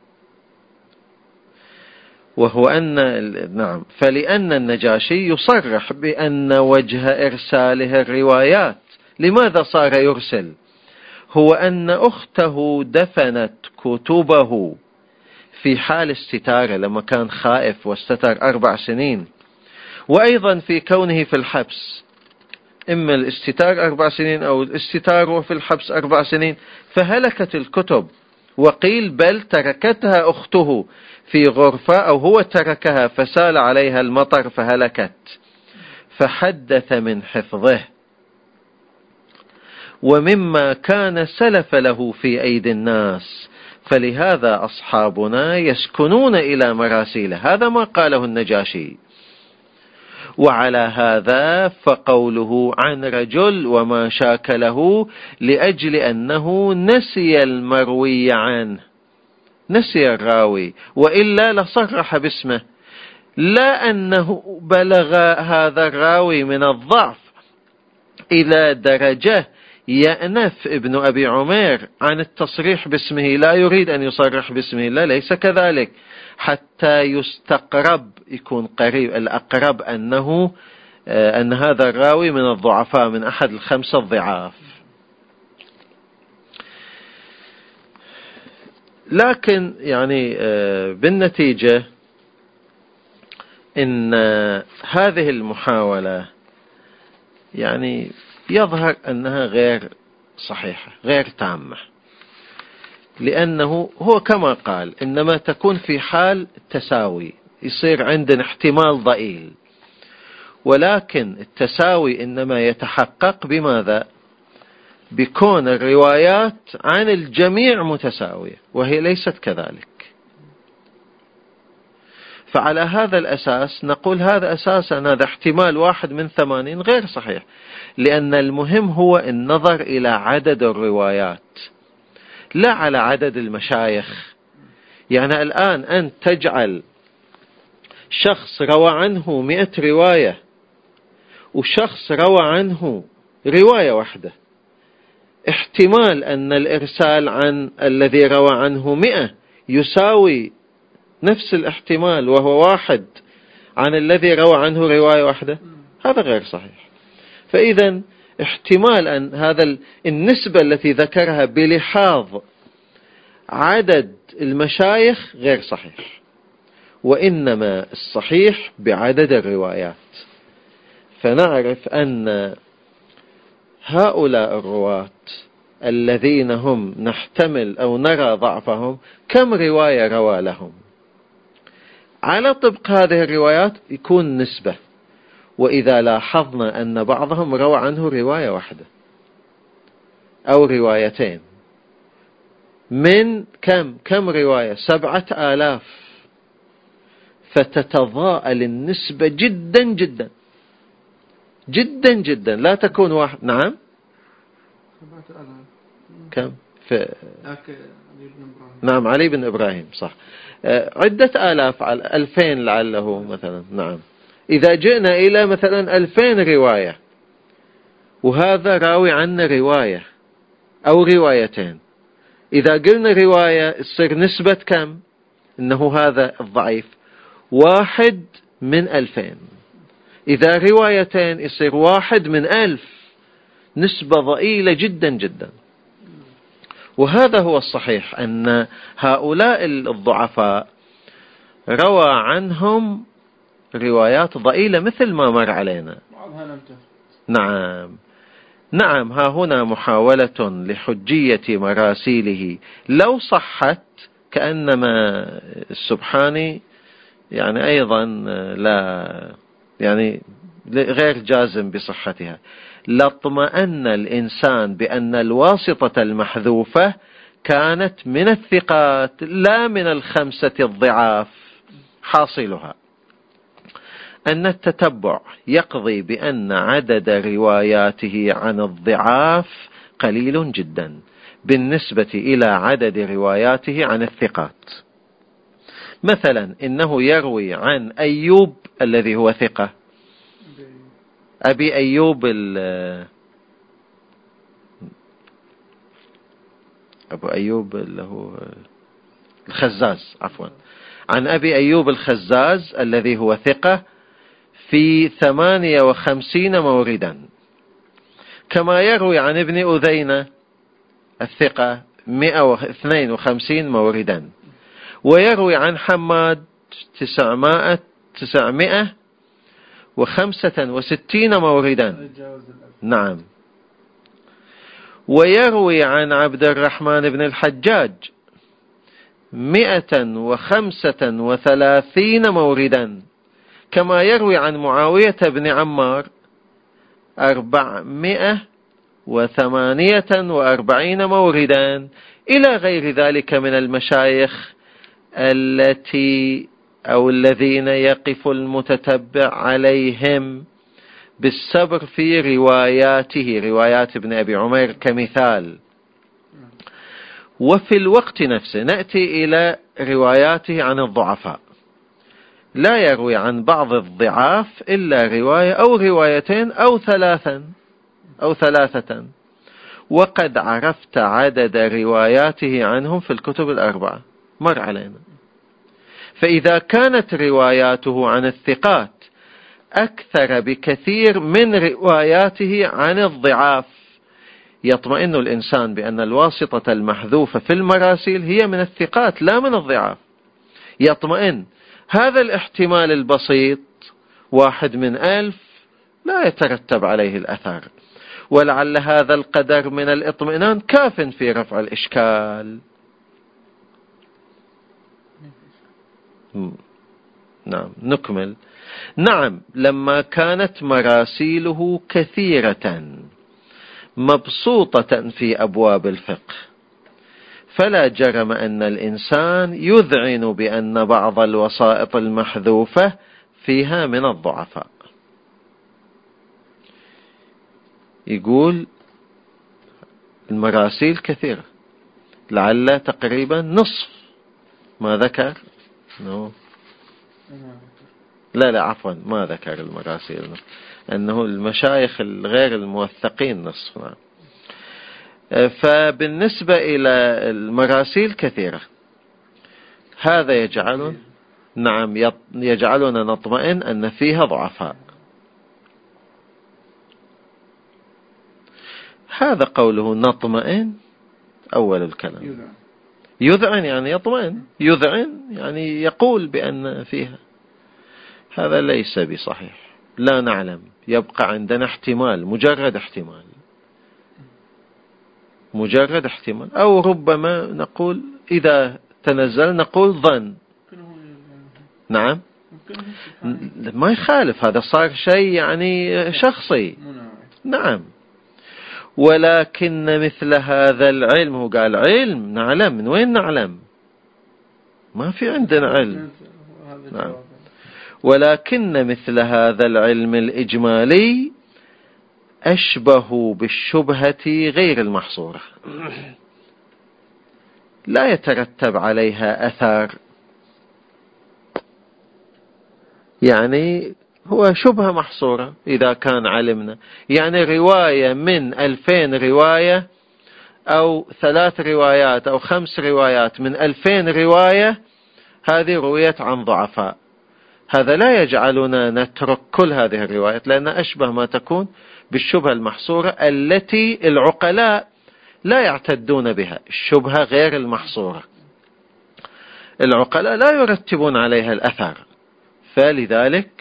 وهو أن نعم فلأن النجاشي يصرح بأن وجه إرساله الروايات. لماذا صار يرسل؟ هو أن أخته دفنت كتبه في حال استتاره لما كان خائف واستتر أربع سنين، وأيضا في كونه في الحبس، إما الاستتار أربع سنين أو الاستتار في الحبس أربع سنين، فهلكت الكتب، وقيل بل تركتها أخته في غرفة أو هو تركها فسال عليها المطر فهلكت، فحدث من حفظه ومما كان سلف له في أيدي الناس، فلهذا أصحابنا يسكنون إلى مراسيله. هذا ما قاله النجاشي. وعلى هذا فقوله عن رجل وما شاكله لأجل أنه نسي المروي عنه، نسي الراوي، وإلا لصرح باسمه، لا أنه بلغ هذا الراوي من الضعف إلى درجة يأنف ابن أبي عمير عن التصريح باسمه، لا يريد أن يصرح باسمه، لا ليس كذلك، حتى يستقرب يكون قريب الأقرب أنه أن هذا الراوي من الضعفاء من أحد الخمسة الضعاف. لكن يعني بالنتيجة إن هذه المحاولة يعني يظهر أنها غير صحيحة غير تامة، لأنه هو كما قال إنما تكون في حال تساوي، يصير عندنا احتمال ضئيل، ولكن التساوي إنما يتحقق بماذا؟ بكون الروايات عن الجميع متساوية، وهي ليست كذلك. فعلى هذا الأساس نقول هذا أساسا هذا احتمال واحد من ثمانين غير صحيح، لأن المهم هو النظر إلى عدد الروايات لا على عدد المشايخ. يعني الآن أن تجعل شخص روى عنه مئة رواية وشخص روى عنه رواية واحدة، احتمال أن الإرسال عن الذي روى عنه مئة يساوي نفس الاحتمال وهو واحد عن الذي روى عنه رواية واحدة، هذا غير صحيح. فإذا احتمال أن هذا النسبة التي ذكرها بلحاظ عدد المشايخ غير صحيح، وإنما الصحيح بعدد الروايات. فنعرف أن هؤلاء الرواة الذين هم نحتمل أو نرى ضعفهم كم رواية روى لهم، على طبق هذه الروايات يكون نسبة. وإذا لاحظنا أن بعضهم روى عنه رواية واحدة أو روايتين من كم كم رواية؟ سبعة آلاف، فتتضاءل النسبة جدا جدا جدا جدا، لا تكون واحد. نعم كم في نعم علي بن إبراهيم صح، عدة آلاف، على ألفين لعله مثلا. نعم إذا جئنا إلى مثلا ألفين رواية، وهذا راوي عنا رواية أو روايتين، إذا قلنا رواية تصير نسبة كم؟ إنه هذا الضعيف واحد من ألفين، إذا روايتين يصير واحد من ألف، نسبة ضئيلة جدا جدا. وهذا هو الصحيح، أن هؤلاء الضعفاء روى عنهم روايات ضئيلة مثل ما مر علينا. نعم نعم ها هنا محاولة لحجية مراسيله لو صحت، كأنما السبحاني يعني أيضا لا يعني غير جازم بصحتها، لاطمأن الإنسان بأن الواسطة المحذوفة كانت من الثقات لا من الخمسة الضعاف. حاصلها أن التتبع يقضي بأن عدد رواياته عن الضعاف قليل جدا بالنسبة إلى عدد رواياته عن الثقات. مثلا إنه يروي عن أيوب الذي هو ثقة، أبي أيوب أبو أيوب اللي هو الخزاز، عفوا، عن أبي أيوب الخزاز الذي هو ثقة في ثمانية وخمسين موردا، كما يروي عن ابن أذينة الثقة مئة واثنين وخمسين موردا، ويروي عن حماد تسعمائة تسعمائة وخمسة وستين موردا. نعم. ويروي عن عبد الرحمن بن الحجاج مئة وخمسة وثلاثين موردا، كما يروي عن معاوية بن عمار أربعمائة وثمانية وأربعين موردا، إلى غير ذلك من المشايخ التي أو الذين يقف المتتبع عليهم بالصبر في رواياته، روايات ابن أبي عمير كمثال. وفي الوقت نفسه نأتي إلى رواياته عن الضعفاء، لا يروي عن بعض الضعاف إلا رواية أو روايتين أو ثلاثا أو ثلاثة، وقد عرفت عدد رواياته عنهم في الكتب الأربعة مر علينا. فإذا كانت رواياته عن الثقات أكثر بكثير من رواياته عن الضعاف، يطمئن الإنسان بأن الواسطة المحذوفة في المراسيل هي من الثقات لا من الضعاف، يطمئن. هذا الاحتمال البسيط واحد من ألف لا يترتب عليه الأثر، ولعل هذا القدر من الاطمئنان كاف في رفع الإشكال. نعم نكمل. نعم لما كانت مراسيله كثيرة مبسوطة في أبواب الفقه، فلا جرم أن الإنسان يذعن بأن بعض الوسائط المحذوفة فيها من الضعفاء. يقول المراسيل كثيرة، لعل تقريبا نصف ما ذكر no. لا لا عفوا ما ذكر المراسيل، أنه المشايخ الغير الموثقين نصف. نعم. فبالنسبة إلى المراسيل كثيرة، هذا يجعلنا نعم يجعلنا نطمئن أن فيها ضعفاء. هذا قوله نطمئن أول الكلام، يذعن يعني يطمئن، يذعن يعني يقول بأن فيها، هذا ليس بصحيح، لا نعلم، يبقى عندنا احتمال، مجرد احتمال مجرد احتمال، أو ربما نقول إذا تنزل نقول ظن. نعم ما يخالف، هذا صار شيء يعني شخصي. نعم. ولكن مثل هذا العلم، هو قال علم نعلم، من وين نعلم؟ ما في عندنا علم. نعم. ولكن مثل هذا العلم الإجمالي أشبه بالشبهة غير المحصورة، لا يترتب عليها أثار، يعني هو شبهة محصورة. إذا كان علمنا يعني رواية من ألفين رواية أو ثلاث روايات أو خمس روايات من ألفين رواية، هذه رويت عن ضعفاء، هذا لا يجعلنا نترك كل هذه الروايات، لأن أشبه ما تكون بالشبهة المحصورة التي العقلاء لا يعتدون بها. الشبهة غير المحصورة العقلاء لا يرتبون عليها الأثر، فلذلك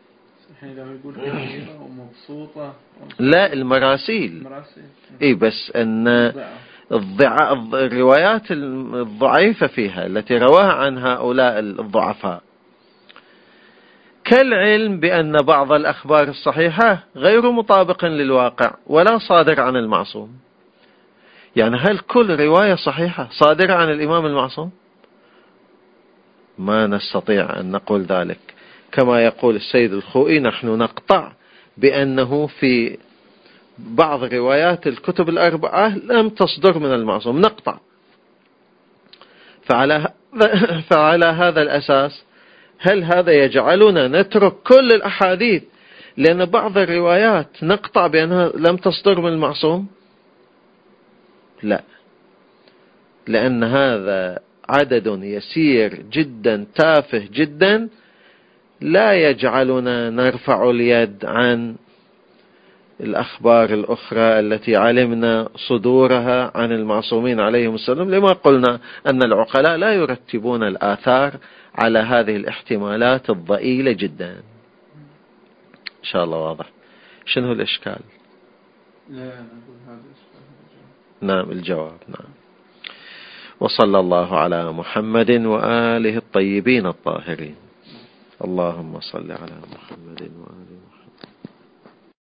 لا المراسيل إيه، بس أن الروايات الضعيفة فيها التي رواها عن هؤلاء الضعفاء، كالعلم بأن بعض الأخبار الصحيحة غير مطابق للواقع ولا صادر عن المعصوم. يعني هل كل رواية صحيحة صادرة عن الإمام المعصوم؟ ما نستطيع أن نقول ذلك. كما يقول السيد الخوئي: نحن نقطع بأنه في بعض روايات الكتب الأربعة لم تصدر من المعصوم، نقطع. فعلى فعلى هذا الأساس هل هذا يجعلنا نترك كل الأحاديث لأن بعض الروايات نقطع بأنها لم تصدر من المعصوم؟ لا، لأن هذا عدد يسير جدا تافه جدا لا يجعلنا نرفع اليد عن الأخبار الأخرى التي علمنا صدورها عن المعصومين عليهم السلام، لما قلنا أن العقلاء لا يرتبون الآثار على هذه الاحتمالات الضئيلة جدا. إن شاء الله واضح. شنو الإشكال؟ لا نقول هذا الإشكال. نعم الجواب. نعم. وصلى الله على محمد وآله الطيبين الطاهرين. اللهم صل على محمد وآله.